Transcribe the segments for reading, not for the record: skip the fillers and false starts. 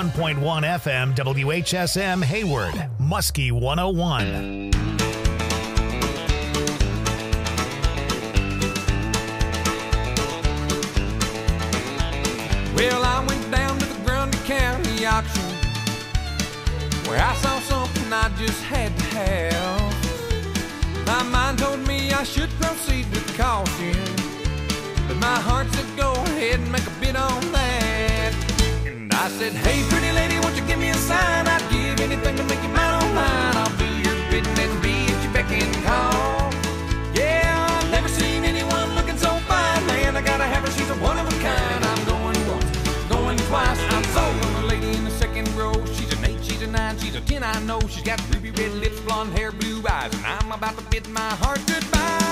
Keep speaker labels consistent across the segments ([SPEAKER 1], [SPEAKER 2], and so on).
[SPEAKER 1] 91.1 FM WHSM Hayward, Muskie 101.
[SPEAKER 2] Well, I went down to the Grundy County auction where I saw something I just had to have. My mind told me I should proceed with caution, but my heart said go ahead and make a bid on that. And I said, hey, pretty lady, won't you give me a sign? I'd give anything to make you mine on mine. I'll do your bidding and be at your beck and call. Yeah, I've never seen anyone looking so fine. Man, I gotta have her, she's a one of a kind. I'm going once, going twice. I'm sold on the lady in the second row. She's an 8, she's a 9, she's a 10, I know. She's got ruby red lips, blonde hair, blue eyes, and I'm about to bid my heart goodbye.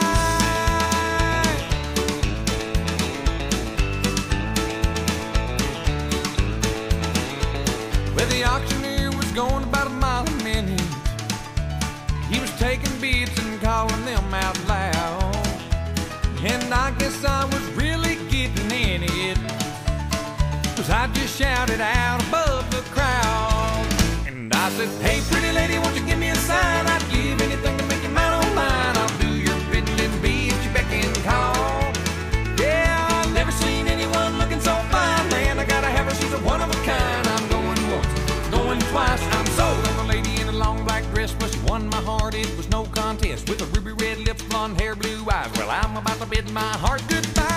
[SPEAKER 2] Well, the auctioneer was going about a mile a minute. He was taking bids and calling them out loud. And I guess I was really getting in it, 'cause I just shouted out above the crowd. And I said, hey, pretty lady, won't you give me a sign? I'd give anything to make you mine on mine. I'll do your bidding and be at your beck and call. Yeah, I've never seen anyone looking so fine. Man, I gotta have her, she's a one of a kind. I'm going once, going twice. I'm sold on the lady in a long black dress, but she won my heart, it was no contest. With a ruby red lips, blonde hair, blue eyes. Well, I'm about to bid my heart goodbye.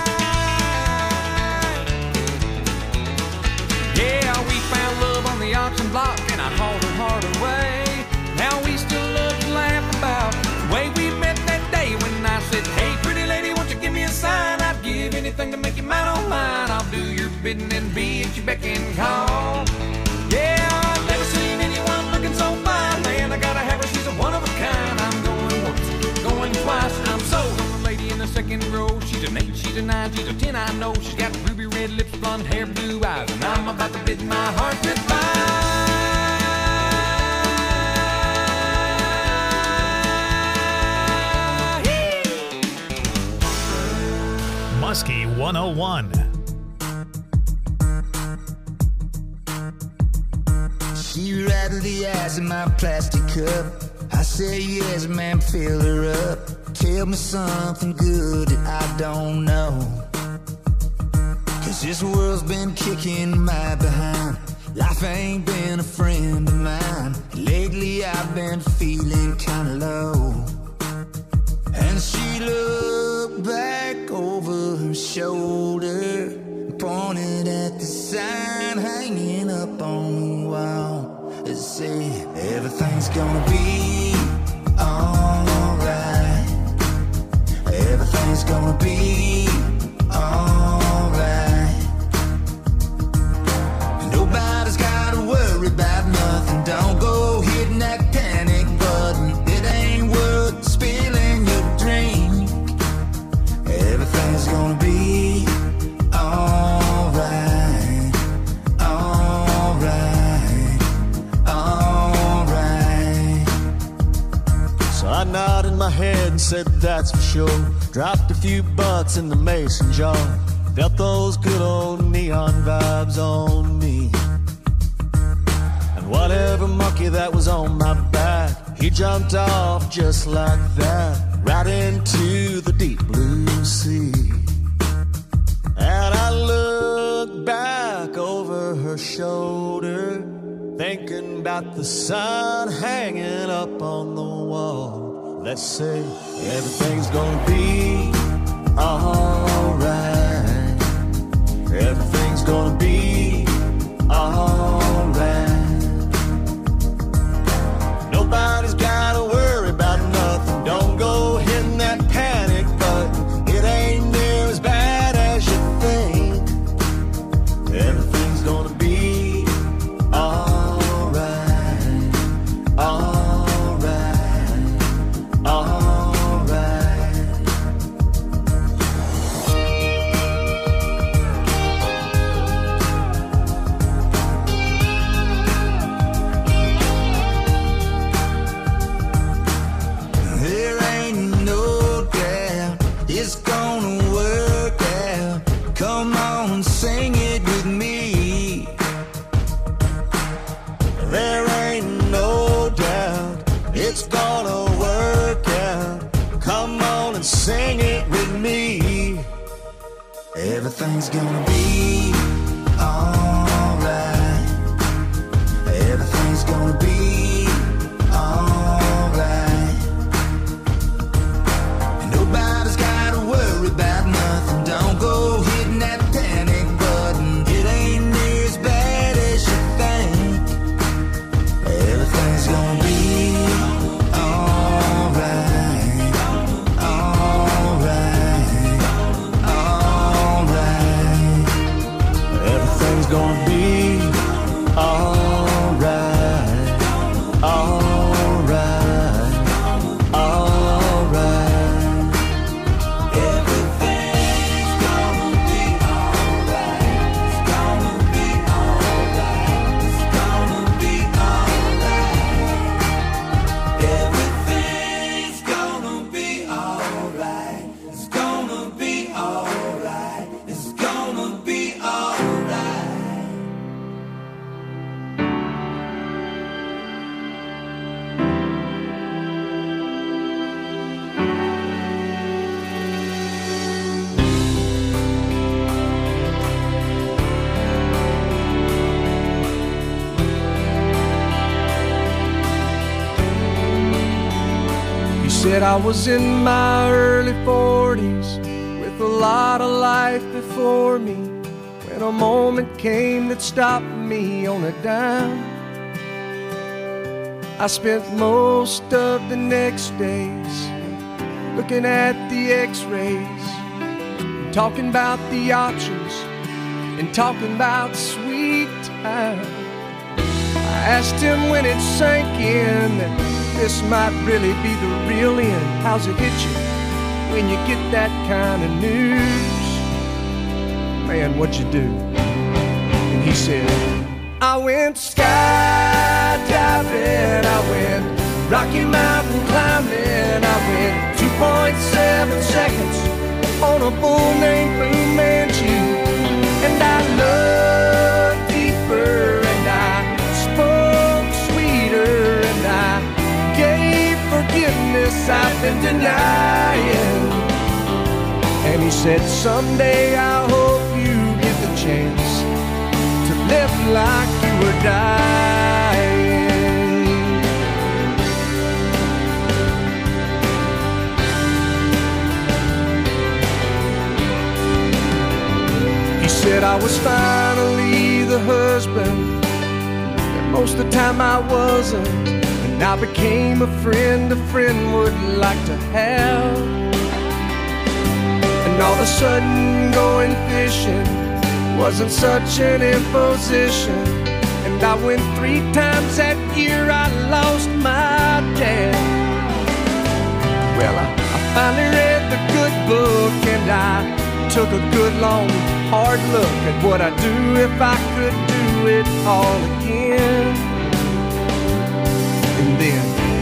[SPEAKER 2] Yeah, we found love on the auction block, and I hauled her heart away. Now we still love to laugh about the way we met that day when I said, hey, pretty lady, won't you give me a sign? I'd give anything to make you mine on mine. I'll do your bidding and be at your beck and call. Yeah, I've never seen anyone looking so fine. Man, I gotta have her, she's a one of a kind. I'm going once, going twice. I'm sold on the lady in the second row. She's an 8, she's a 9, she's a 10, I know. She's got ruby red lips, blonde hair, blue eyes, and I'm about to bid my heart goodbye.
[SPEAKER 1] Muskie 101.
[SPEAKER 3] She rattled the ice in my plastic cup. I said, yes, man, fill her up. Tell me something good that I don't know, 'cause this world's been kicking my behind. Life ain't been a friend of mine. Lately I've been feeling kinda low. And she looked back over her shoulder, pointed at the sign hanging up on the wall. It said, everything's gonna be alright. Everything's gonna be alright. Nobody's gotta worry about nothing. Don't go hitting that panic button. It ain't worth spilling your drink. Everything's gonna be alright. Alright. Alright.
[SPEAKER 4] So I nodded my head and said that's for sure. Dropped a few bucks in the mason jar. Felt those good old neon vibes on me. And whatever monkey that was on my back, he jumped off just like that, right into the deep blue sea. And I looked back over her shoulder, thinking about the sign hanging up on the wall. Let's say everything's gonna be alright. Everything's gonna be alright. Nobody's gotta worry about nothing. Don't go hitting that panic button. It ain't near as bad as you think. Everything's gonna be alright. Alright. Alright. it's gonna work out. Come on and sing it with me.
[SPEAKER 3] Everything's gonna be alright. Everything's gonna be alright. And nobody's gotta worry about nothing. Don't go hitting that panic button. It ain't near as bad as you think. Everything's gonna be alright. Alright. Alright.
[SPEAKER 4] Everything's gonna be alright. Alright. Alright.
[SPEAKER 3] Everything's gonna be alright. It's gonna be alright. It's gonna be alright. Everything's gonna be alright. It's gonna be alright. It's gonna be alright.
[SPEAKER 2] He said I was in my early 40s with a lot of life before me, when a moment came that stopped me on a dime. I spent most of the next days looking at the x-rays, talking about the options and talking about sweet time. I asked him when it sank in that this might really be the real end. How's it hit you when you get that kind of news? Man, what'd you do? And he said, I went skydiving, I went Rocky Mountain climbing, I went 2.7 seconds on a bull named Blue Manchu. And I looked deeper and I spoke sweeter and I gave forgiveness I've been denying. And he said, someday I hope you get the chance to live like you were dying. He said I was finally the husband that most of the time I wasn't, and I became a friend would like to have. And all of a sudden going fishing wasn't such an imposition. And I went 3 times that year, I lost my dad. Well, I finally read the good book and I took a good long hard look at what I'd do if I could do it all again. And then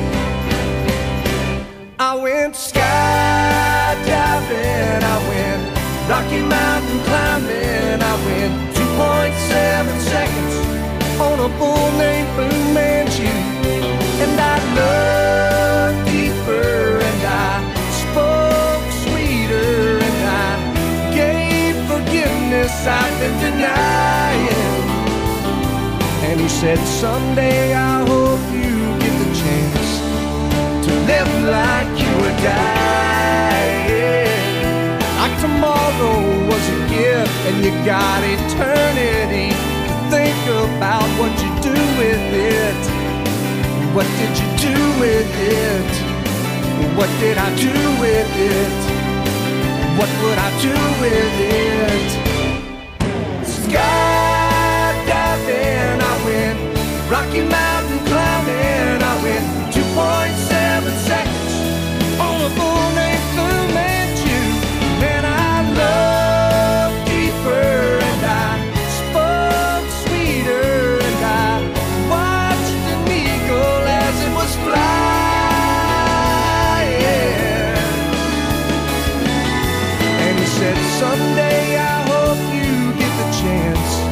[SPEAKER 2] I went skydiving, I went Rocky Mountain climbing, I went 2.7 seconds on a bull named Blue Manchu. And I looked deeper and I spoke sweeter and I gave forgiveness I've been denying. And he said, someday I hope you get the chance to live like you were dying. Like tomorrow was a gift and you got eternity to think about what you do with it. What did you do with it? What did I do with it? What would I do with it? Skydiving, I went Rocky Mountain climbing, I went 2.7 seconds on a bull named Blue Manchu. And I looked deeper and I spoke sweeter and I watched an eagle as it was flying. And he said, someday I hope you get the chance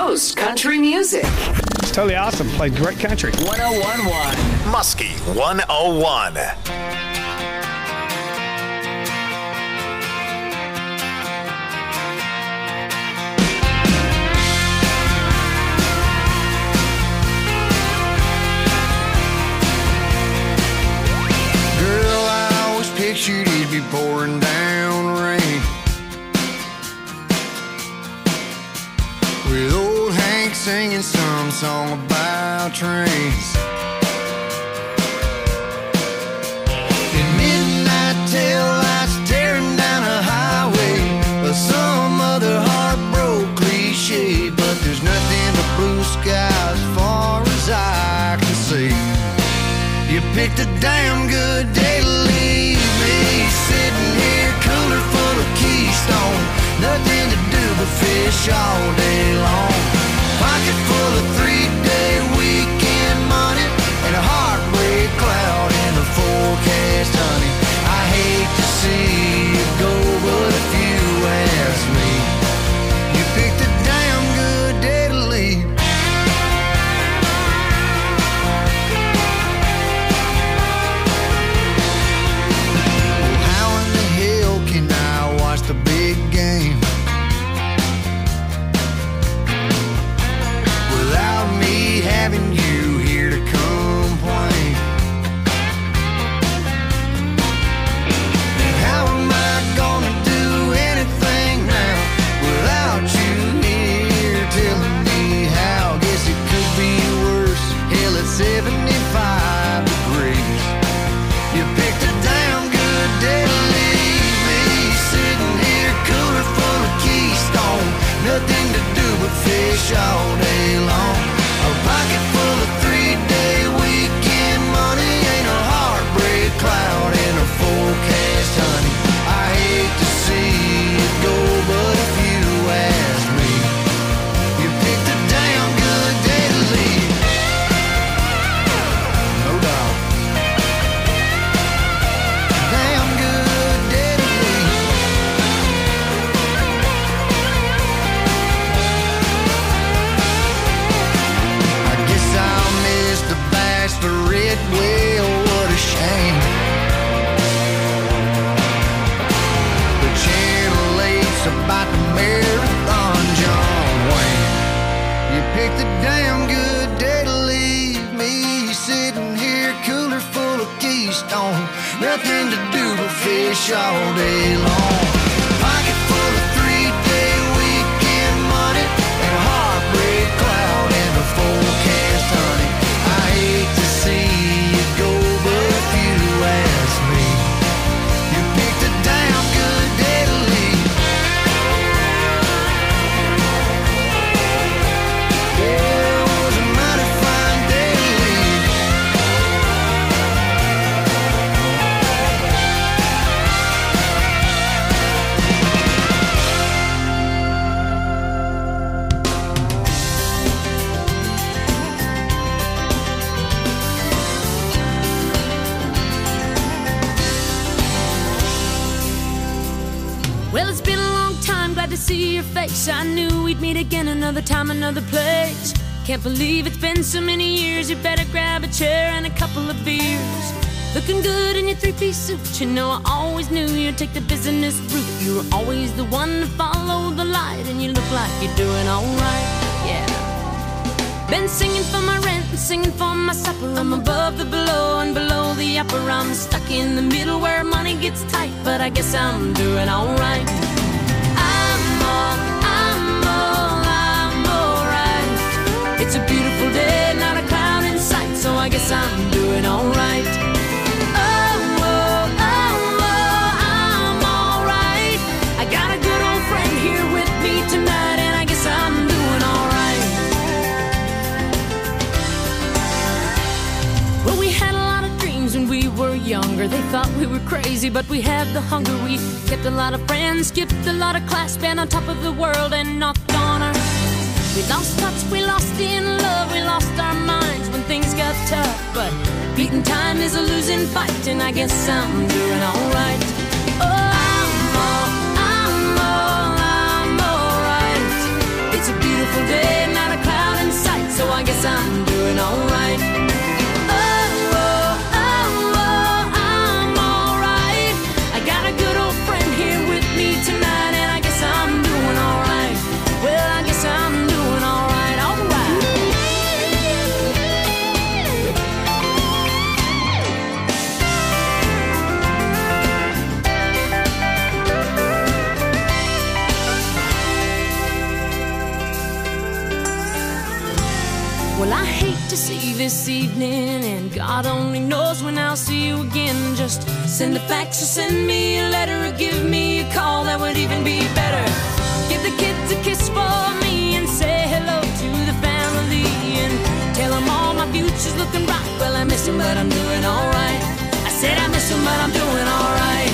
[SPEAKER 5] most country music.
[SPEAKER 6] It's totally awesome. Played great country.
[SPEAKER 5] 101.1
[SPEAKER 1] Muskie 101.
[SPEAKER 3] Girl, I always pictured it'd be pouring down rain, with old Hank singing some song about trains. In midnight tail lights tearing down a highway, or some other heartbroken cliche, but there's nothing but blue sky as far as I can see. You picked a damn good day to leave me, sitting here cooler full of Keystone, nothing to do but fish all day long. Pocket full of 3-day weekend money, and a heartbreak cloud in the forecast, honey. I hate to see you go, but if you ask me, you picked a damn good day to leave. The big game without me having you here to complain. And how am I gonna do anything now without you here telling me how? Guess it could be worse. Hell, it's 75 degrees. You picked a damn good day to leave me, sitting here cooler full of Keystone, nothing to do but fish all day long. A pocket full of 3-day weekend money, ain't a heartbreak cloud in a forecast, honey. I hate to see it go, but if you ask me, you picked a damn good day to leave. No doubt. Damn good day to leave. I guess I'll miss the bachelorette, well, what a shame. The Channel 8's about the marathon, John Wayne. You picked a damn good day to leave me, sitting here cooler full of Keystone, nothing to do but fish all day long. Pocket full of 3-day weekend money, and a heartbreak cloud in the forecast, honey. I hate to see you go, but if you ask me, you picked a damn good day to leave. Yeah, it was a mighty fine day to leave.
[SPEAKER 7] Well, it's been a long time, glad to see your face. I knew we'd meet again another time, another place. Can't believe it's been so many years. You better grab a chair and a couple of beers. Looking good in your 3-piece suit. You know I always knew you'd take the business route. You were always the one to follow the light, and you look like you're doing alright, yeah. Been singing for my rent and singing for my supper. I'm above the below and below the upper. I'm stuck in the middle where money gets tight, but I guess I'm doing alright. I'm alright. It's a beautiful day, not a cloud in sight, so I guess I'm doing alright. I'm alright. I got a good old friend here with me tonight, and I guess I'm doing alright. Well, we had a lot of dreams when we were younger. They thought we were crazy, but we had the hunger. We kept a lot of friends, skipped a lot of class, been on top of the world and knocked on our. We lost touch, we lost in love, we lost our minds when things got tough. But beating time is a losing fight, and I guess I'm doing alright. Oh, I'm alright. It's a beautiful day, not this evening, and God only knows when I'll see you again. Just send a fax or send me a letter or give me a call, that would even be better. Give the kids a kiss for me and say hello to the family, and tell them all my future's looking bright. Well, I miss them, but I'm doing alright. I said I miss them, but I'm doing alright.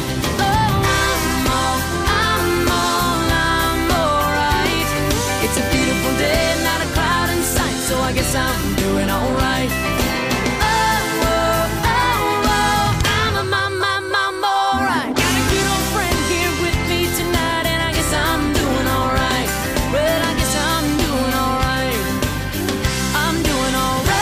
[SPEAKER 7] It's a beautiful day, not a cloud in sight, so I guess I'm doing alright. Oh, oh, oh, oh, I'm alright. Got a good old friend here with me tonight, and I guess I'm doing alright. Well, I guess I'm doing alright. I'm doing alright.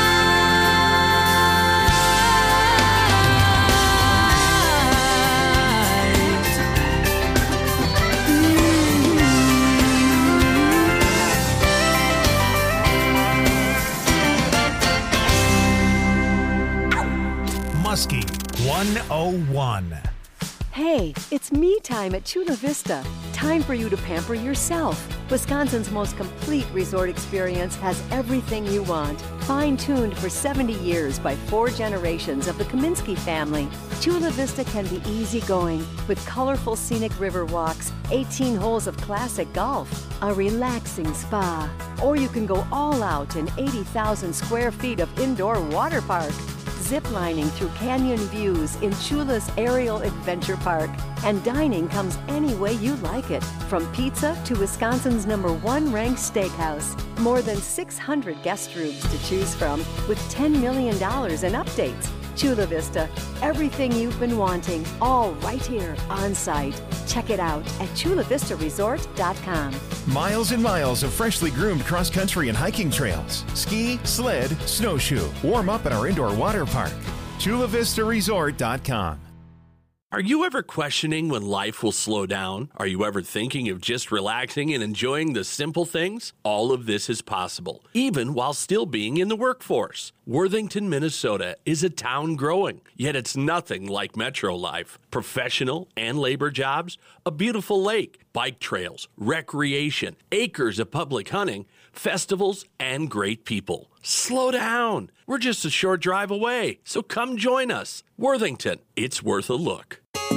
[SPEAKER 1] Muskie 101.
[SPEAKER 8] Hey, it's me time at Chula Vista. Time for you to pamper yourself. Wisconsin's most complete resort experience has everything you want. Fine-tuned for 70 years by 4 generations of the Kaminsky family, Chula Vista can be easygoing with colorful scenic river walks, 18 holes of classic golf, a relaxing spa, or you can go all out in 80,000 square feet of indoor water park. Ziplining through canyon views in Chula's Aerial Adventure Park. And dining comes any way you like it, from pizza to Wisconsin's #1 ranked steakhouse. More than 600 guest rooms to choose from, with $10 million in updates. Chula Vista, everything you've been wanting, all right here on site. Check it out at chulavistaresort.com.
[SPEAKER 9] Miles and miles of freshly groomed cross-country and hiking trails. Ski, sled, snowshoe. Warm up at our indoor water park. chulavistaresort.com.
[SPEAKER 10] Are you ever questioning when life will slow down? Are you ever thinking of just relaxing and enjoying the simple things? All of this is possible, even while still being in the workforce. Worthington, Minnesota is a town growing, yet it's nothing like metro life. Professional and labor jobs, a beautiful lake, bike trails, recreation, acres of public hunting, festivals, and great people. Slow down. We're just a short drive away, so come join us. Worthington, it's worth a look.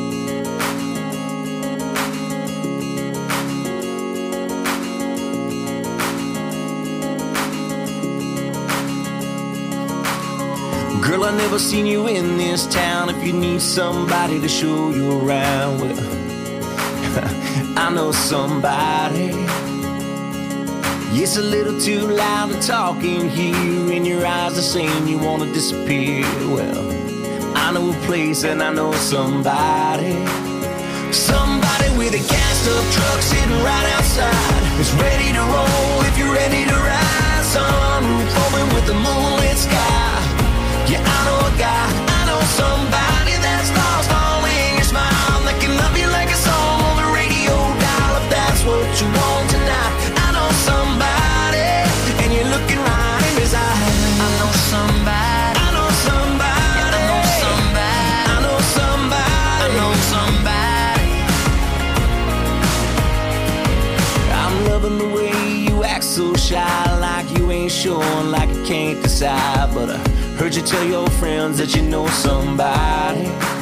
[SPEAKER 3] Girl, I never seen you in this town. If you need somebody to show you around, well, I know somebody. It's a little too loud to talk in here, and your eyes are saying you want to disappear. Well, I know a place and I know somebody. Somebody with a gassed up truck sitting right outside. It's ready to roll if you're ready to ride. Sunroof open with the moonlit sky. Yeah, I know a guy, I know somebody that's lost all in your smile. That can love you like a song on the radio dial. If that's what you want tonight, I know somebody, and you're looking right in his eyes. I know somebody, I know somebody, I know somebody, I know somebody, I know somebody. I'm loving the way you act so shy, like you ain't sure, like you can't decide. But I heard you tell your friends that you know somebody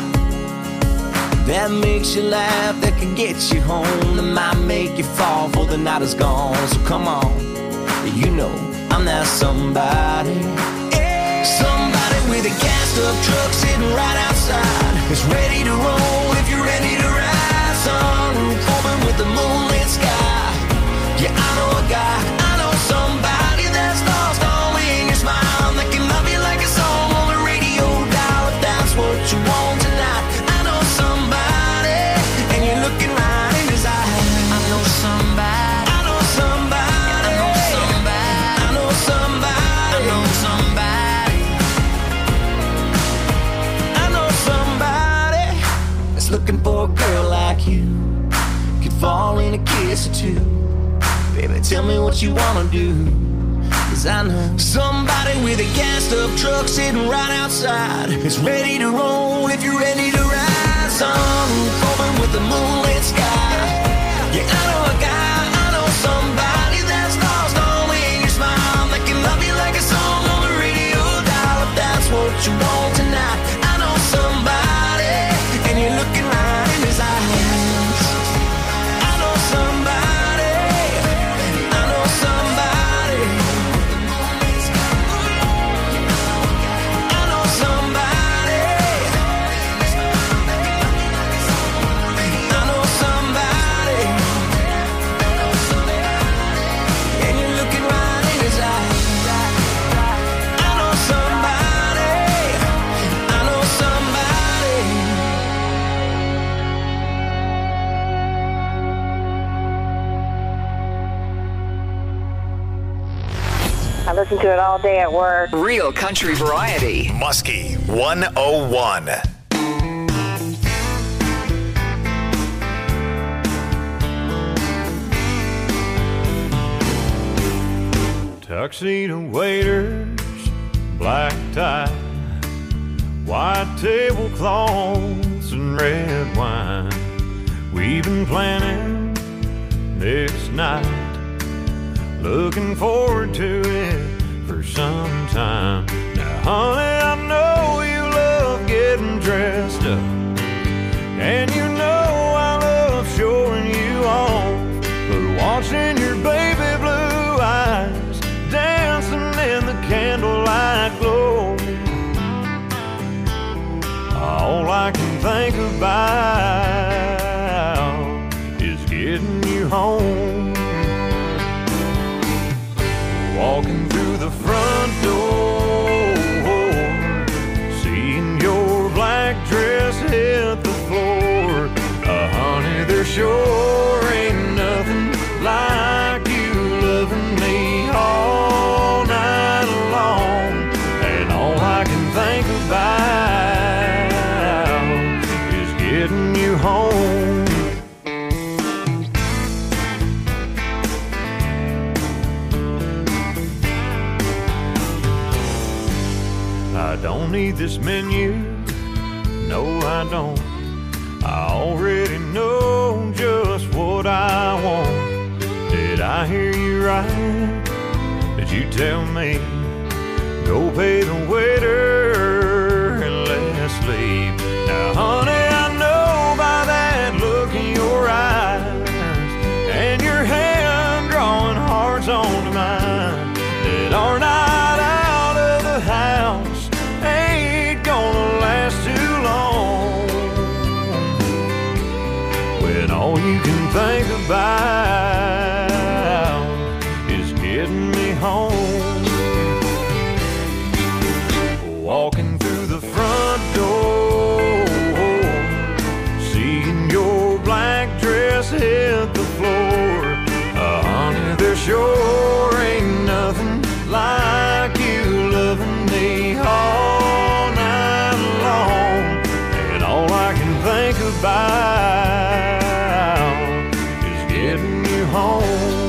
[SPEAKER 3] that makes you laugh, that can get you home, that might make you fall before the night is gone. So come on, you know I'm that somebody. Somebody with a gassed up truck sitting right outside. It's ready to roll if you're ready to ride. Sunroof open with the moonlit sky. Yeah, I know a guy, I know somebody that's lost all in your smile. That can love you like a song on the radio dial. If that's what you want tonight, I know somebody, and you're looking right in his eyes. I know somebody, I know somebody, I know somebody, I know somebody, I know somebody, I know somebody that's looking for a girl like you. Could fall in a kiss or two. Baby, tell me what you wanna do, 'cause I know somebody with a gassed up truck sitting right outside. It's ready to roll if you're ready to ride. Sunroof open with the moonlit sky. Yeah, I know a guy, I know somebody that's lost all in your smile. That can love you like a song on the radio what you want tonight. I know somebody, and you're looking right in his eyes. I know somebody, I know somebody. I know somebody, I know somebody, and you're looking right in his eyes.
[SPEAKER 11] I listen to it all day at work.
[SPEAKER 5] Real country variety.
[SPEAKER 1] Muskie 101.
[SPEAKER 4] Tuxedo waiters, black tie, white tablecloths and red wine. We've been planning this night, looking forward to it for some time. Now, honey, I know you love getting dressed up, and you know I love showing you off. But watching your baby blue eyes dancing in the candlelight glow, all I can think about is getting you home. Walking through the front door, seeing your black dress hit the floor. Honey, there sure ain't nothing like you loving me all night long. And all I can think about is getting you home. I don't need this menu, no I don't. I already know just what I want. Did I hear you right? Did you tell me, go pay the waiter and let's leave? Now honey, I know by that look in your eyes and your hand drawing hearts onto mine, that our night out of the house ain't gonna last too long, when all you can think about is getting me home. Walking through the front door, seeing your black dress hit the floor. Honey, there sure ain't nothing like you loving me all night long. And all I can think about is getting you home.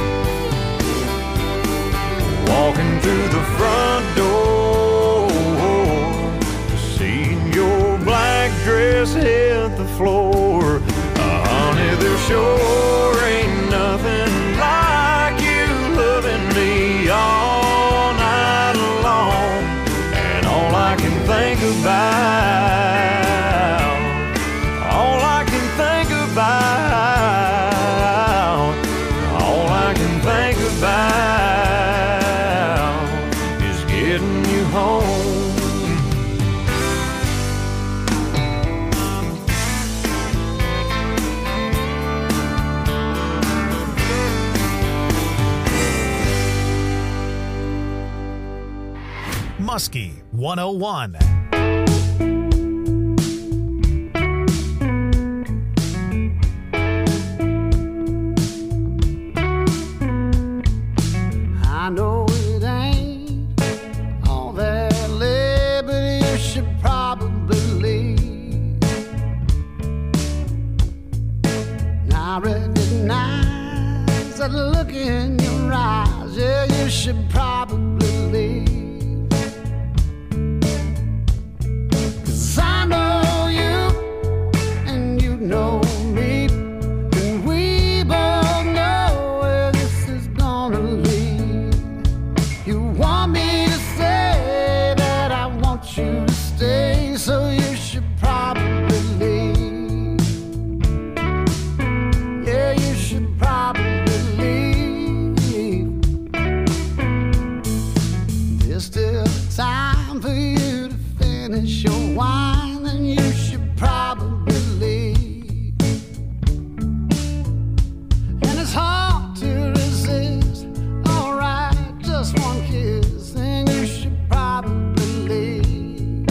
[SPEAKER 4] Walking through the front door, seeing your black dress hit the floor. Honey, there sure ain't nothing like you loving me all night long. And all I can think about, all I can think about, all I can think about is getting you home.
[SPEAKER 1] Muskie 101.
[SPEAKER 12] I know it ain't all that lit, but you should probably leave. I recognize that look in your eyes, yeah, you should probably leave. you to stay, so you should probably leave. Yeah, you should probably leave. There's still time for you to finish your wine, and you should probably leave. And it's hard to resist. Alright, just one kiss, and you should probably leave.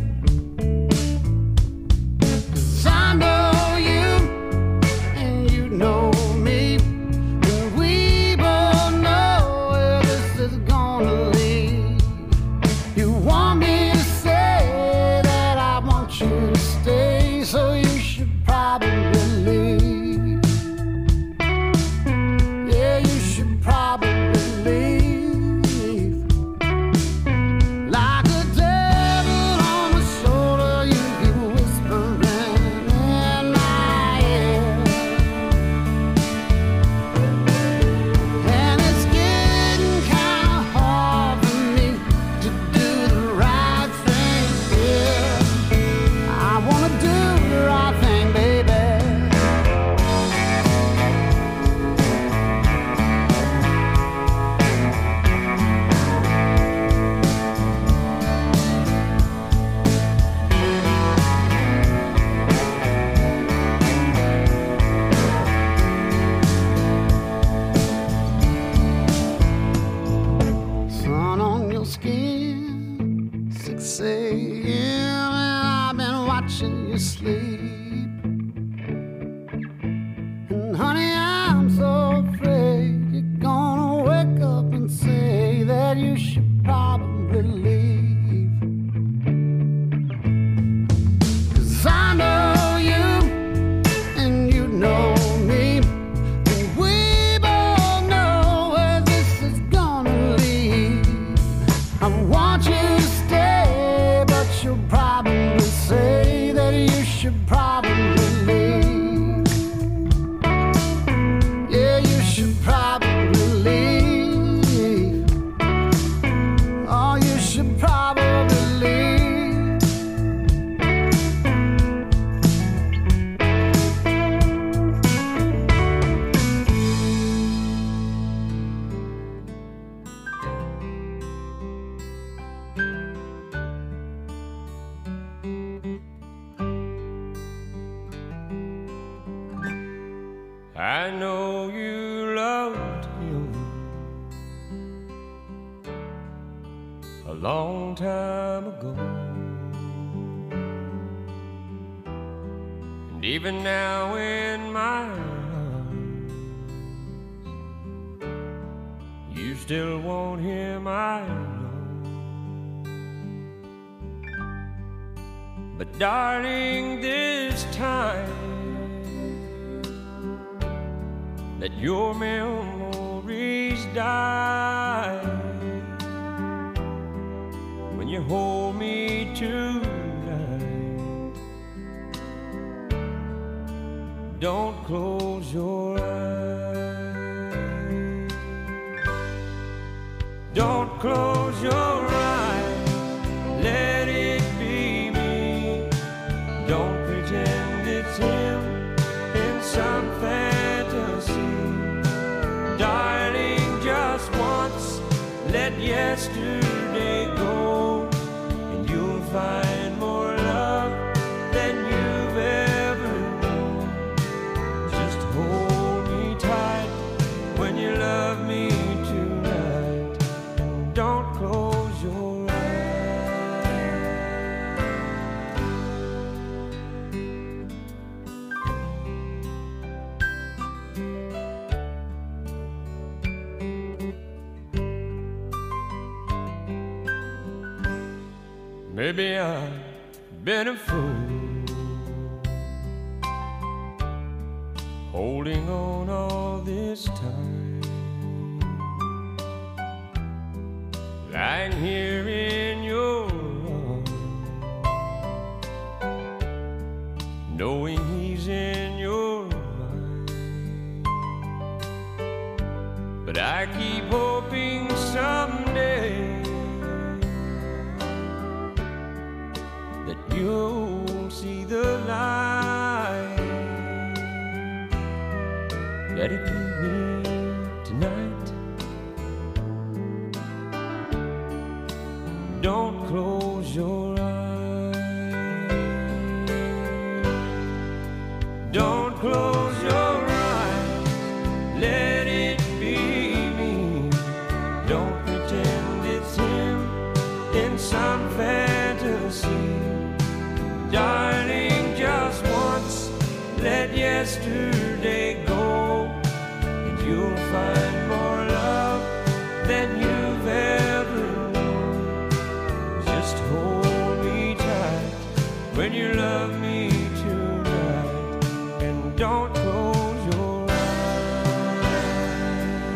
[SPEAKER 12] 'Cause I know you, and you know me, and we both know where this is gonna lead. You want me to say that I want you to stay, so you should probably leave. Yeah, you should probably leave. Like a devil on my shoulder, you keep whispering in my ear. And it's getting kinda hard for me to do the right thing here. I wanna do the right thing, baby. Sun on your skin, 6 a.m. and I've been watching you sleep. And honey, I'm so afraid you're gonna wake up and say that you should probably leave. 'Cause I know you, and you know me, and we both know where this is gonna lead. I want you to stay, but you'll probably say that you should probably leave. Yeah, you should probably leave. Oh, you should probably leave.
[SPEAKER 13] I know you loved him a long time ago, and even now in my arms, you still want him, I know. But darling, this time let your memories die. When you hold me tonight, don't close your eyes. Don't close your eyes, let it be me. Don't pretend it's him in some fantasy. Darling, just once, let yesterday go, and you'll find more love than you've ever known. Just hold me tight when you love me tonight, and don't close your Maybe I've been a fool, holding on all this time, lying here in your arms, knowing he's in your mind. But I keep hoping someday that you'll see the light. Let it be me tonight. Don't close your eyes. Don't close your eyes. Let it be me. Don't pretend it's him in some fantasy. Darling, just once, let yesterday go, and you'll find more love than you've ever known. Just hold me tight when you love me tonight, and don't close your eyes.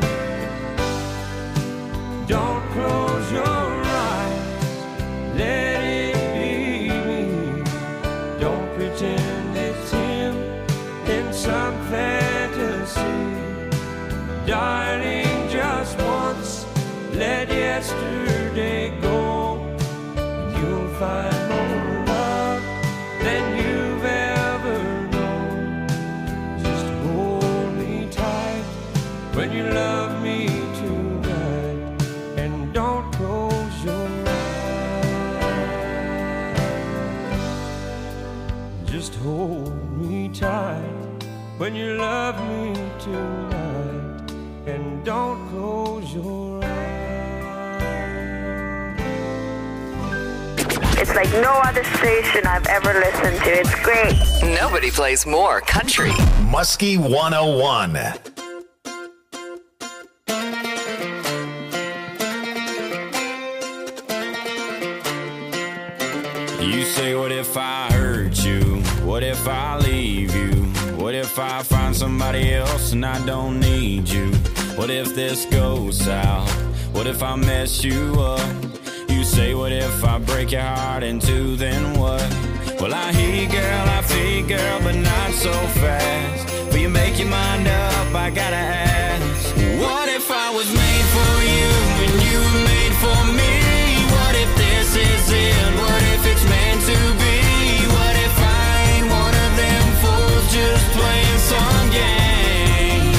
[SPEAKER 13] Don't close your eyes. Let it be me. Don't pretend it's him in some fantasy. Darling, just once, let yesterday go, and you'll find more love than you've ever known. Just hold me tight when you love me tonight, and don't close your eyes. Just hold me tight when you love me tonight, and don't close your eyes.
[SPEAKER 11] It's like no other station I've ever listened to. It's great.
[SPEAKER 5] Nobody plays more country.
[SPEAKER 1] Muskie 101.
[SPEAKER 14] You say, what if I hurt you? What if I leave you? What if I find somebody else and I don't need you? What if this goes south? What if I mess you up? You say, what if I break your heart in two, then what? Well, I hear you, girl, I feel you, girl, but not so fast. Will you make your mind up? I gotta ask. What if I was made for you and you were made for me? What if this is it? What if it's meant to be? What if I ain't one of them fools just playing some game?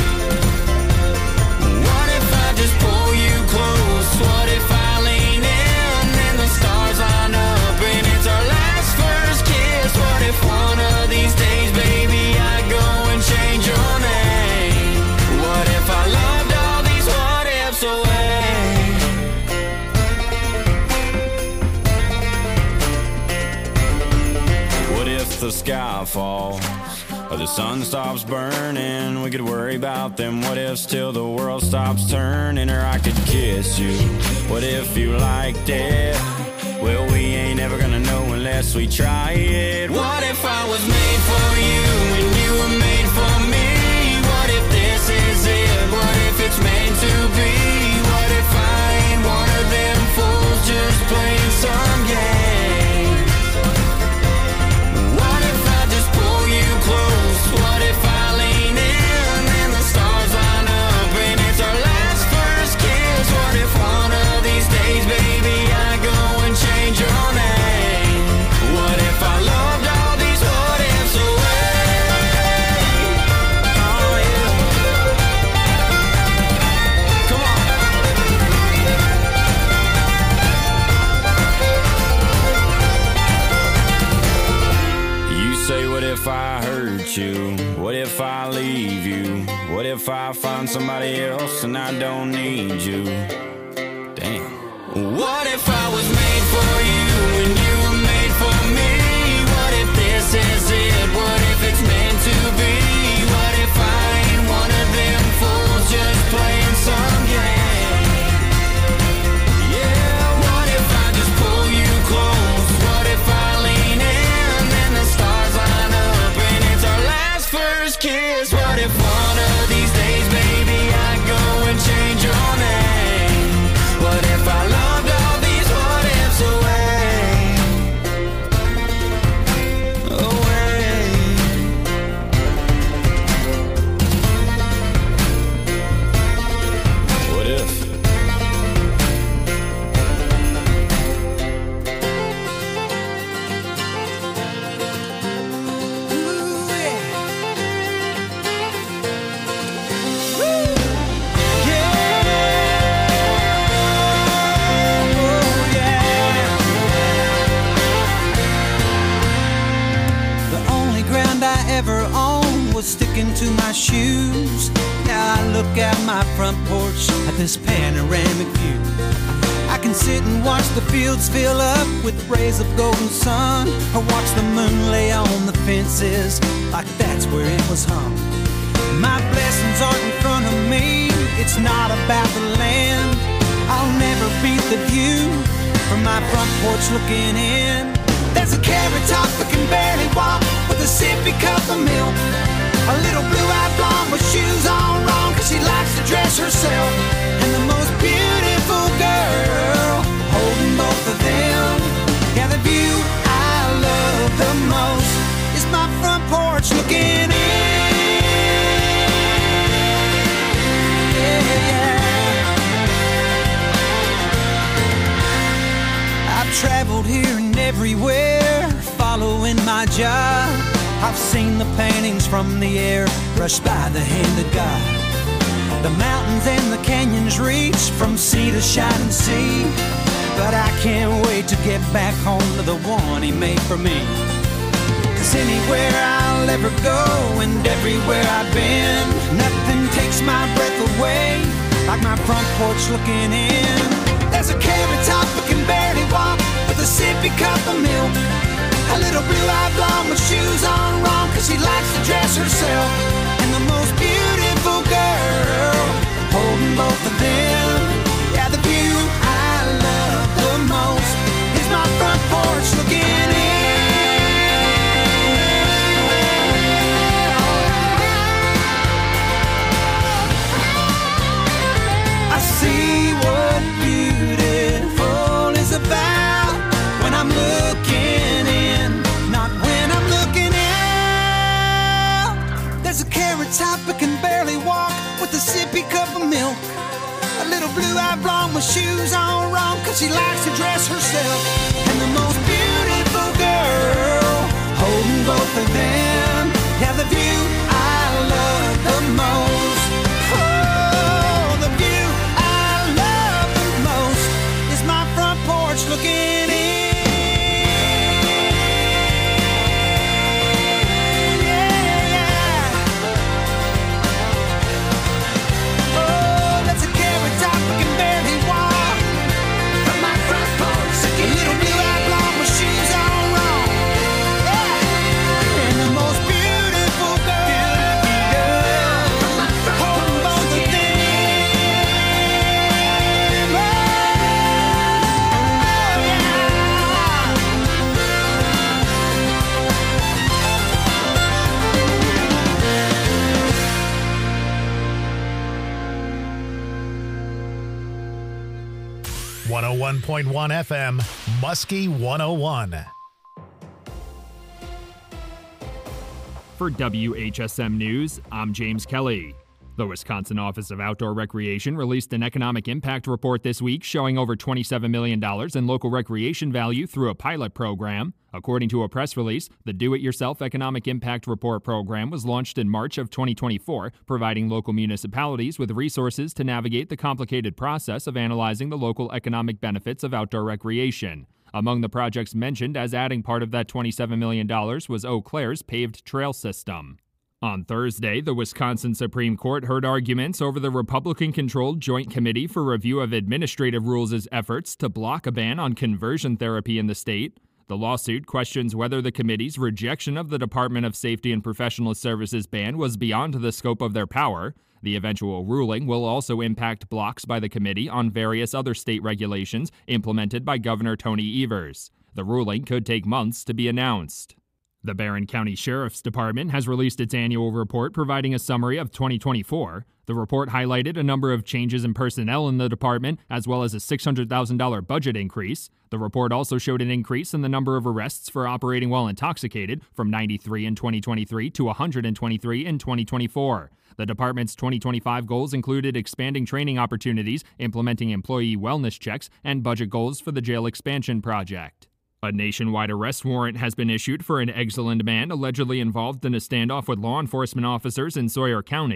[SPEAKER 14] What if I just pull you close? What if I lean in and the stars line up and it's our last first kiss? What if one of these days, baby, I go and change your name? What if I loved all these what ifs away? What if the sky falls or the sun stops burning? We could worry about them what ifs till the world stops turning. Or I could kiss you. What if you liked it? Well, we ain't ever gonna know unless we try it. What if I was made for you and you were made for me? What if this is it? What if it's meant to be? What if I ain't one of them fools just playing some game? What if I just pull you close? What if I lean in and the stars line up and it's our last first kiss? What if one of these days, baby, I go and change your name? What if I loved all these what ifs away? Oh yeah. Come on. You say, what if I hurt you? What if I leave you? What if I find somebody else and I don't need you? Damn. What if I was made for you and you were made for me? What if this is it? What if it's meant to be? What if I ain't one of them fools just playing some game? Yeah, what if I just pull you close? What if I lean in and the stars line up and it's our last first kiss? What if one of these days, baby, I go and change your name? What if I loved all these what ifs away?
[SPEAKER 3] ever owned was sticking to my shoes. Now I look out my front porch at this panoramic view. I can sit and watch the fields fill up with rays of golden sun, or watch the moon lay on the fences like that's where it was hung. My blessings aren't in front of me, it's not about the land. I'll never beat the view from my front porch looking in. There's a carrot top that can barely walk with a sippy cup of milk. A little blue-eyed blonde with shoes on wrong, cause she likes to dress herself. And the most beautiful girl holding both of them. Yeah, the view I love the most is my front porch looking in. Yeah. I've traveled here and everywhere, following my job. I've seen the paintings from the air, brushed by the hand of God. The mountains and the canyons reach from sea to shining sea. But I can't wait to get back home to the one he made for me. Cause anywhere I'll ever go and everywhere I've been, nothing takes my breath away like my front porch looking in. There's a carrot top that can barely walk with a sippy cup of milk. A little blue-eyed blonde with shoes on wrong, cause she likes to dress herself. And the most beautiful girl holding both of them. Yeah, the view I love the most is my front porch looking in. I see what beautiful is about when I'm looking in, not when I'm looking out. There's a carrot top that can barely walk with a sippy cup of milk. A little blue-eyed blonde with shoes on wrong, cause she likes to dress herself. And the most beautiful girl holding both of them. Yeah, the view I love the most. Oh, the view I love the most is my front porch looking in.
[SPEAKER 1] .1 FM, Muskie 101.
[SPEAKER 15] For WHSM News, I'm James Kelly. The Wisconsin Office of Outdoor Recreation released an economic impact report this week showing over $27 million in local recreation value through a pilot program. According to a press release, the Do-It-Yourself Economic Impact Report program was launched in March of 2024, providing local municipalities with resources to navigate the complicated process of analyzing the local economic benefits of outdoor recreation. Among the projects mentioned as adding part of that $27 million was Eau Claire's paved trail system. On Thursday, the Wisconsin Supreme Court heard arguments over the Republican-controlled Joint Committee for Review of Administrative Rules' efforts to block a ban on conversion therapy in the state. The lawsuit questions whether the committee's rejection of the Department of Safety and Professional Services ban was beyond the scope of their power. The eventual ruling will also impact blocks by the committee on various other state regulations implemented by Governor Tony Evers. The ruling could take months to be announced. The Barron County Sheriff's Department has released its annual report providing a summary of 2024. The report highlighted a number of changes in personnel in the department, as well as a $600,000 budget increase. The report also showed an increase in the number of arrests for operating while intoxicated, from 93 in 2023 to 123 in 2024. The department's 2025 goals included expanding training opportunities, implementing employee wellness checks, and budget goals for the jail expansion project. A nationwide arrest warrant has been issued for an Exeland man allegedly involved in a standoff with law enforcement officers in Sawyer County.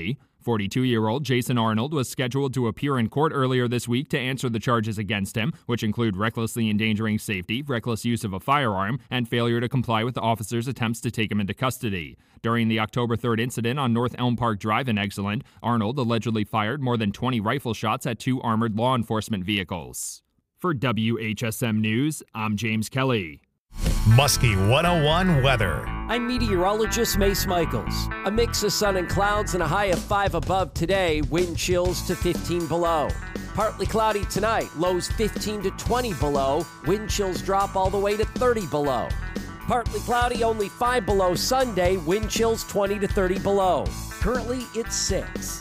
[SPEAKER 15] 42-year-old Jason Arnold was scheduled to appear in court earlier this week to answer the charges against him, which include recklessly endangering safety, reckless use of a firearm, and failure to comply with the officers' attempts to take him into custody. During the October 3rd incident on North Elm Park Drive in Exeland, Arnold allegedly fired more than 20 rifle shots at 2 armored law enforcement vehicles. For WHSM News, I'm James Kelly.
[SPEAKER 1] Muskie 101 weather.
[SPEAKER 16] I'm meteorologist Mace Michaels. A mix of sun and clouds and a high of 5 above today, wind chills to 15 below. Partly cloudy tonight, lows 15 to 20 below, wind chills drop all the way to 30 below. Partly cloudy, only 5 below Sunday, wind chills 20 to 30 below. Currently, it's 6.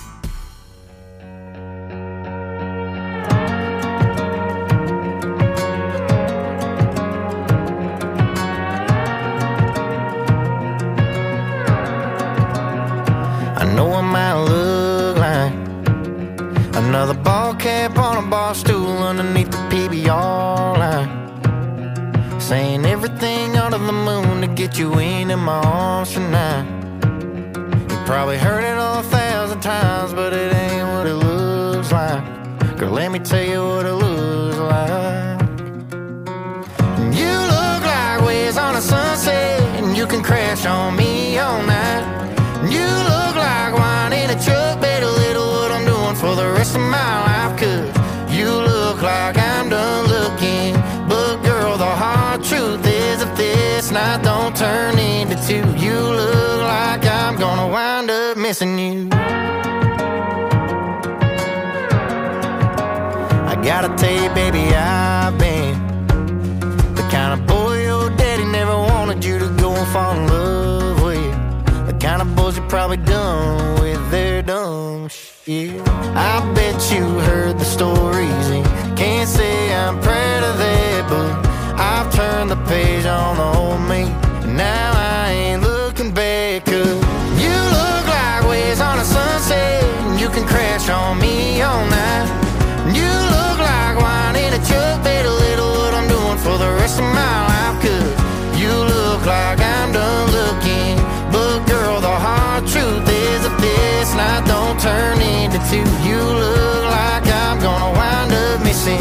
[SPEAKER 3] I know I might look like another ball cap on a bar stool underneath the PBR line, saying everything under the moon to get you into my arms tonight. You probably heard it 1,000 times, but it ain't what it looks like. Girl, let me tell you what it looks like. You look like waves on a sunset, and you can crash on me all night. You look like wine in a truck, better little what I'm doing for the rest of my life. Cause you look like I'm done looking, but girl, the hard truth is if this night don't turn into 2, you look like I'm gonna wind up missing you. I gotta tell you, baby, I've been the kind of boy your daddy never wanted you to go and fall in love with. The kind of boys you're probably done with their dumb shit. I bet you heard the stories and can't say I'm proud of that, but I've turned the page on the old me, and now I ain't looking back. Cause you look like waves on a sunset, and you can crash on me all night. You look like wine in a truck, better little what I'm doing for the rest of my life. Cause you look like I'm done looking, but girl, the hard truth is if this night don't turn into 2, you look like I'm gonna wind up missing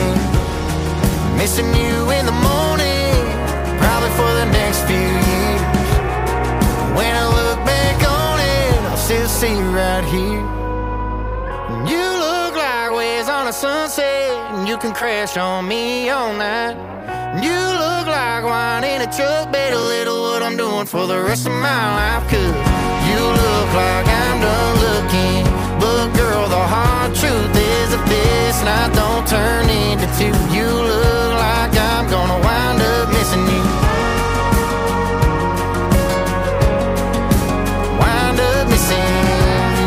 [SPEAKER 3] you in the morning, probably for the next few years. When I look back on it, I'll still see you right here. You look like waves on a sunset, and you can crash on me all night. You look like wine in a truck, better little what I'm doing for the rest of my life. Cause you look like I'm done looking, but girl, the hard truth is if this night don't turn into 2, you look like I'm gonna wind up missing you. Wind up missing you.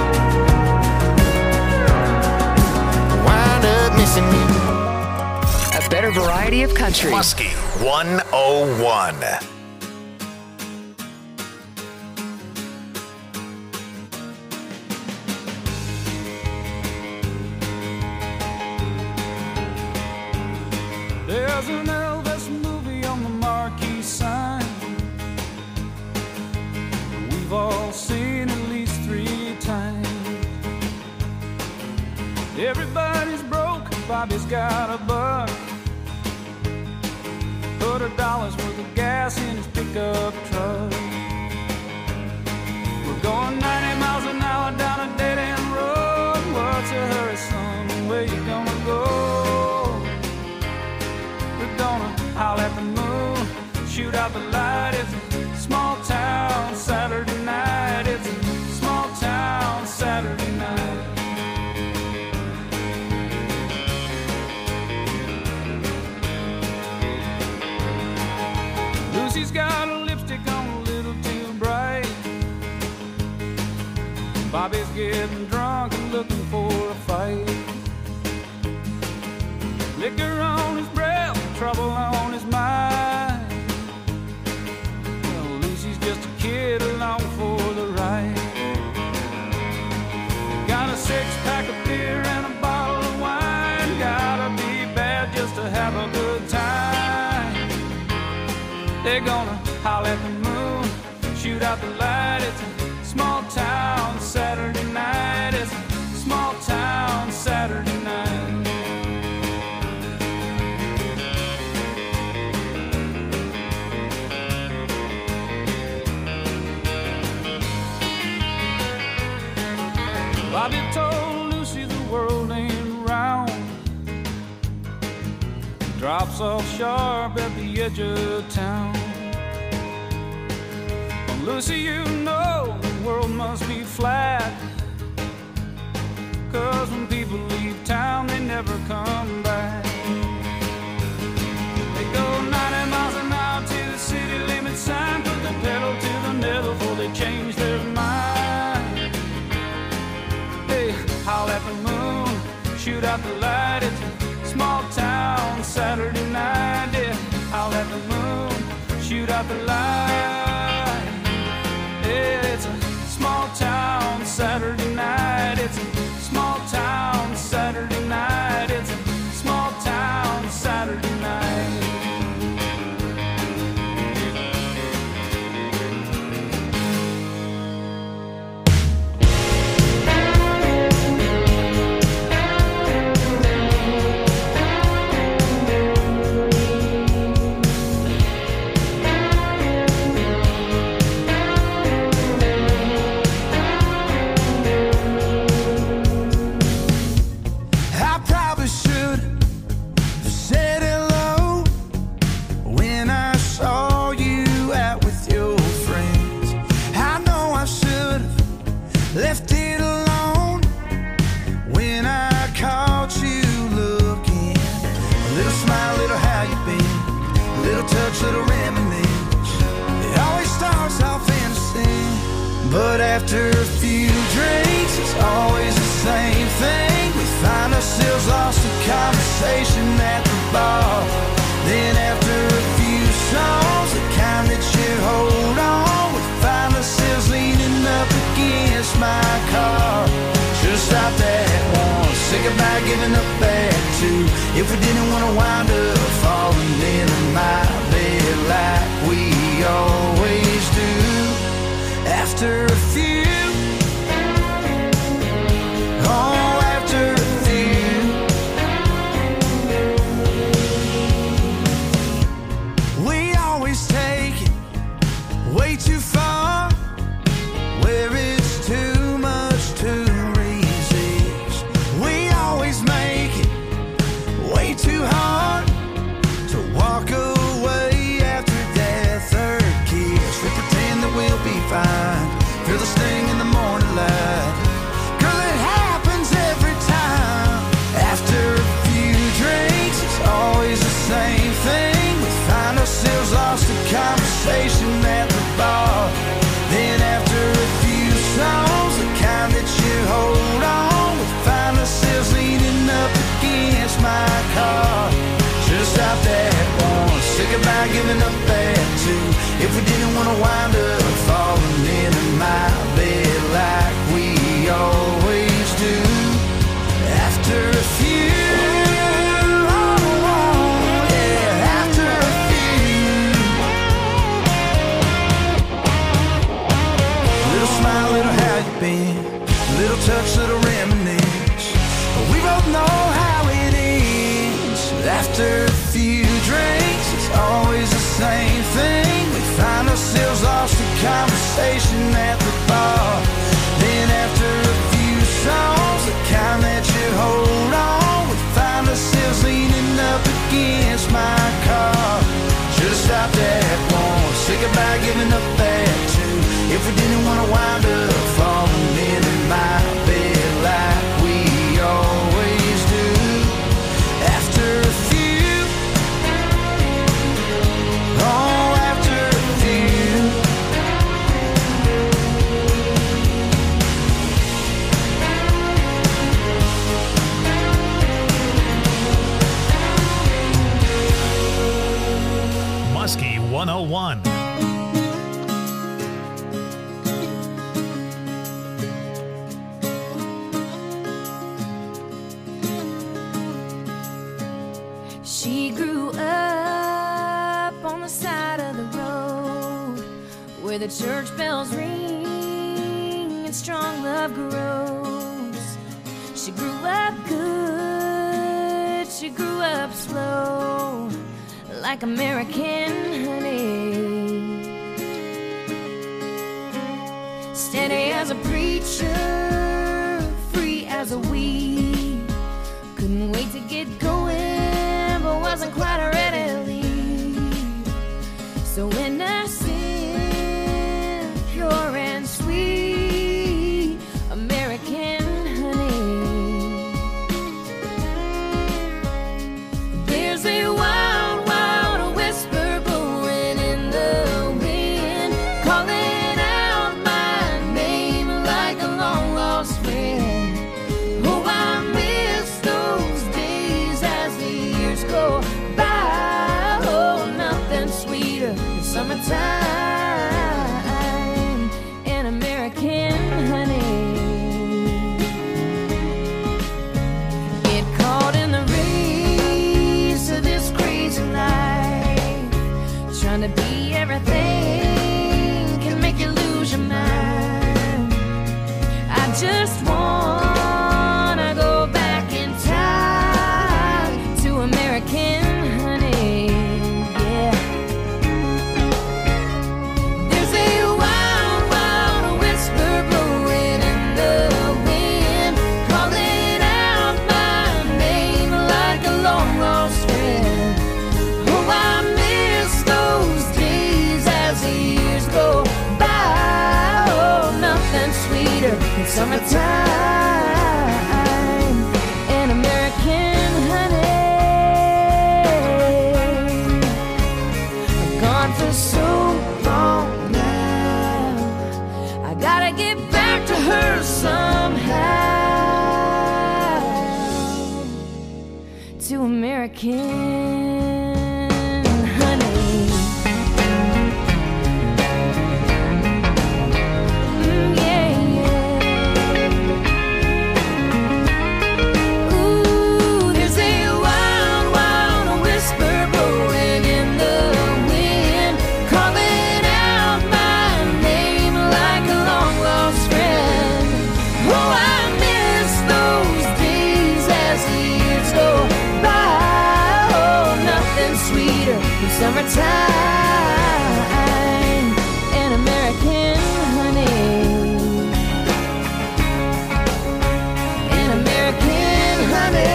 [SPEAKER 3] Wind up missing you.
[SPEAKER 5] A better variety of country.
[SPEAKER 1] Muskie 101.
[SPEAKER 2] There's an Elvis movie on the marquee sign. We've all seen at least 3 times. Everybody's broke, Bobby's got a buck. Put $100 worth of gas in his pickup truck. We're going 90 miles an hour down a dead-end road. What's your hurry, son? Where you gonna go? We're gonna holler at the moon, shoot out the light. It's a small town Saturday night. It's a small town Saturday night. Lucy's got a lipstick on a little too bright. Bobby's getting drunk and looking for a fight. Liquor on his breath, trouble on his mind. Well, Lucy's just a kid along for the ride. Got a 6-pack of beer and a bottle of wine. Gotta be bad just to have a good time. They're gonna holler at the moon, shoot out the light. It's a small town Saturday night. It's a small town Saturday night. Bobby told Lucy the world ain't round. Drops off sharp at the edge of town. Well, Lucy, you know the world must be flat, 'cause when people leave town, they never come back. They go 90 miles an hour to the city limit sign, put the pedal to the metal before they change their mind. Hey, howl at the moon, shoot out the light. It's a small town Saturday night. Yeah, howl at the moon, shoot out the light. Yeah, it's a small town Saturday night. It's a small town Saturday night. It's a small town Saturday night. Left it alone when I caught you looking. A little smile, little how you been, a little touch, little reminisce. It always starts off innocent, but after a few drinks, it's always the same thing. We find ourselves lost in conversation at the bar. Then after a few songs, the kind that you hold on, we find ourselves leaning up against my car. Should've stopped at one, say goodbye, giving up at two. If we didn't want to wind up falling into my bed like we always do. After a few, oh, after a few, we always take it way too far, where it's too much to resist. We always make it way too hard to walk away after that third kiss. We pretend that we'll be fine, feel the sting in the morning light. Girl, it happens every time. After a few drinks, it's always the same thing. We find ourselves lost in conversation at the bar. Then after a few songs, the kind that you hold on, we find ourselves leaning up against my car. Should've stopped at one, say goodbye, giving up at two. If we didn't want to wind up falling into my bed like we always do. After a few, oh, yeah, after a few. Little smile, little how you been, little touch, little reminisce. But we both know how it ends. After a few drinks, it's always the same thing. We find ourselves lost in conversation at the bar. Then after a few songs, the kind that you hold on, we find ourselves leaning up against my car. Should've stopped at one, say goodbye, giving up at two. If we didn't want to wind up falling into my bed like we always do. After a few, oh, after a few.
[SPEAKER 1] Muskie 101.
[SPEAKER 7] She grew up on the side of the road where the church bells ring and strong love grows. She grew up good, she grew up slow, like American honey. Steady as a preacher, free as a weed. Couldn't wait to get going, but wasn't quite ready to leave. So innocent, pure and sweet, American honey. There's a wild, wild whisper blowing in the wind, calling out my name like a long lost friend. Oh, I miss those days as the years go by. Oh, nothing sweeter than summertime and American honey. Get caught in the race of this crazy life, trying to be everything can make you lose your mind. I just wanna go back in time to American honey, yeah. There's a wild, wild whisper blowing in the wind, calling out my name like a long lost friend. Oh, I miss those days as the years go by. Oh, nothing sweeter than summertime and American honey. I'm gone for so long now, I gotta get back to her somehow, to American honey. Yeah, yeah. Ooh, there's a wild, wild whisper blowing in the wind, calling out my name like a long lost friend. Oh, I miss those days as the years go by. Oh, nothing sweeter than summertime and American honey. And American honey.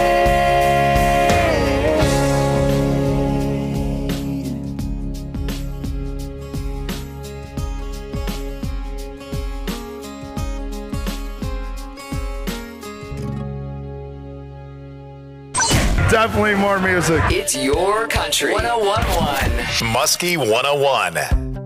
[SPEAKER 9] Definitely more music.
[SPEAKER 5] It's your country. 101.1.
[SPEAKER 1] Muskie 101.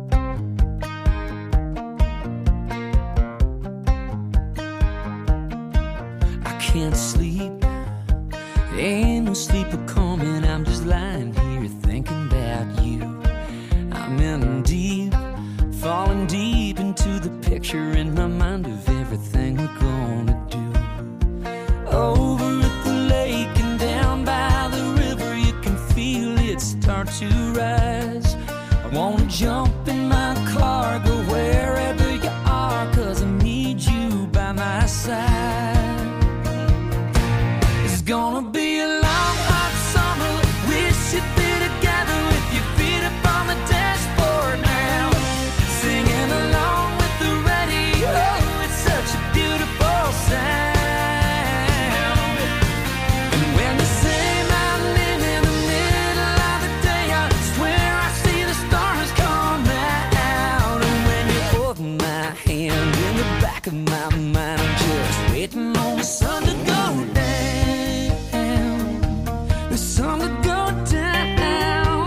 [SPEAKER 17] I can't sleep. Ain't no sleep coming. I'm just lying here thinking about you. I'm in deep, falling deep into the picture in my mind of everything we're gonna do. Over at the lake and down by the river, you can feel it start to rise. I wanna jump in my car, go wherever you are, 'cause I need you by my side. It's gonna be a long, hot summer. Wish you'd be together with your feet up on the dashboard now, singing along with the radio. It's such a beautiful sound. And when you say my name in the middle of the day, I swear I see the stars come out. And when you hold my hand in the back of my mind, I'm just waiting on the sun to go down. The sun to go down.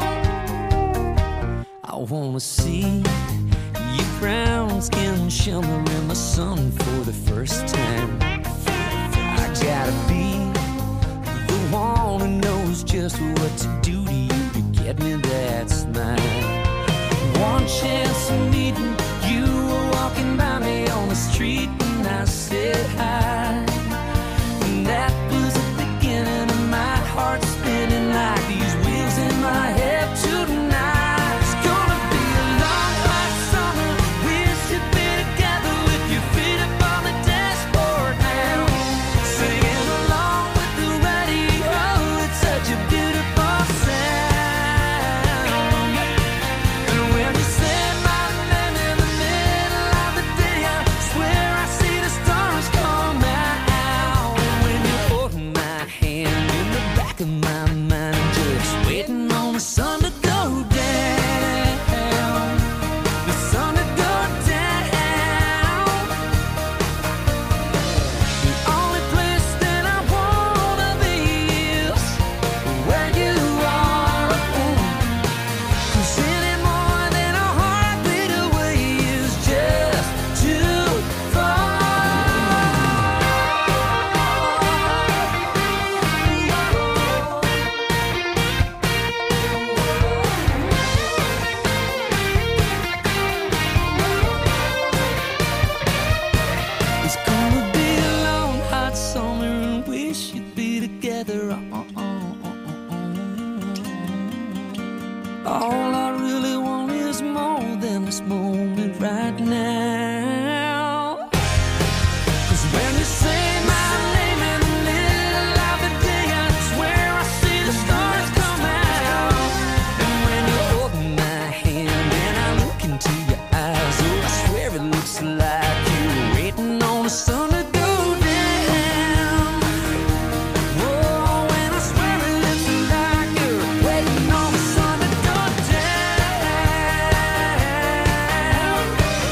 [SPEAKER 17] I wanna see your brown skin shimmer in the sun for the first time. I gotta be the one who knows just what to do to you to get me that smile. One chance of meeting you, were walking by me on the street and I said hi. And that was the beginning of my heart spinning like these wheels in my head tonight. It's gonna be a long, hot summer. Wish you'd be together with your feet up on this moment right now. 'Cause when you say my name in the middle of the day, I swear I see the stars come out. And when you hold my hand and I look into your eyes, oh, I swear it looks like you're waiting on the sun to go down. Oh, and I swear it looks like you're waiting on the sun to go down.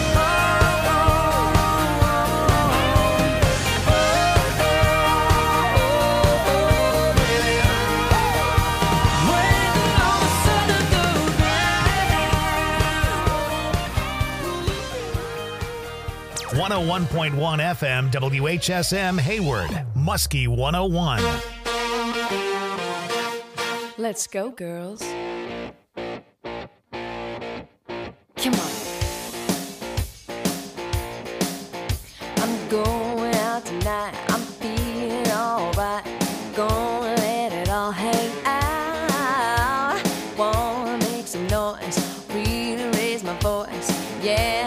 [SPEAKER 17] Waiting on the sun to go down.
[SPEAKER 1] 101.1 FM, WHSM Hayward, Muskie 101.
[SPEAKER 7] Let's go, girls. Come on.
[SPEAKER 18] I'm going out tonight. I'm feeling alright. Gonna let it all hang out. Wanna make some noise. Really raise my voice. Yeah.